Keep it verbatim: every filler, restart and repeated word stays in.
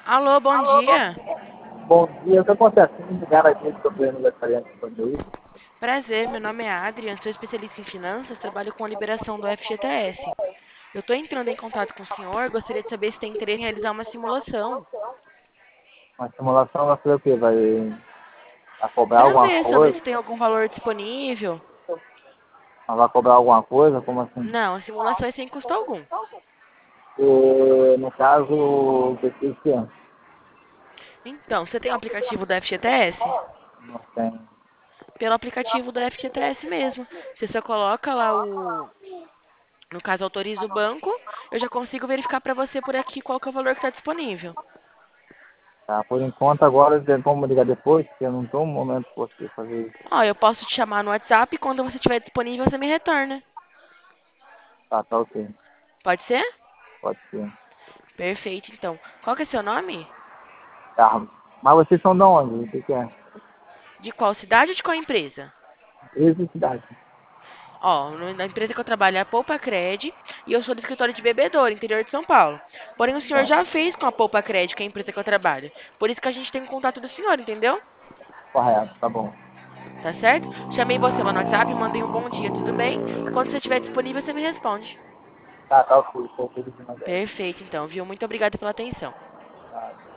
Alô, bom dia. Bom dia, o que acontece? Me ligaram aqui que eu fui aniversariante do Sanduí. Prazer, meu nome é Adrian, sou especialista em finanças, trabalho com a liberação do F G T S. Eu estou entrando em contato com o senhor, gostaria de saber se tem interesse em realizar uma simulação, Uma simulação vai fazer o quê? Vai, vai cobrar para alguma ver sobre coisa? se tem algum valor disponível. Mas vai cobrar alguma coisa? Como assim? Não, a simulação é sem custo algum. E, no caso, o que que que é? Então, você tem o aplicativo do F G T S? Não tem. Pelo aplicativo do F G T S mesmo. Você só coloca lá o, no caso, autoriza o banco, eu já consigo verificar para você por aqui qual que é o valor que está disponível. Tá, por enquanto agora tem como ligar depois, porque eu não estou no momento para você fazer isso. Ó, eu posso te chamar no WhatsApp e quando você estiver disponível você me retorna. Tá, tá ok. Pode ser? Pode ser. Perfeito, então. Qual que é seu nome? Carlos. Mas vocês são de onde? O que que é? De qual cidade ou de qual empresa? Empresa e cidade. Ó, no- na empresa que eu trabalho é a Poupa Cred e eu sou do escritório de Bebedouro, interior de São Paulo. Porém, o senhor Tá, já fez com a Poupa Cred, que é a empresa que eu trabalho. Por isso que a gente tem o contato do senhor, entendeu? correto, tá bom. Tá certo? Chamei você lá no WhatsApp, mandei um bom dia, tudo bem? Quando você estiver disponível, você me responde. Tá, tá ok. Tô feliz de mandar. Perfeito, então, viu? Muito obrigada pela atenção. Tá.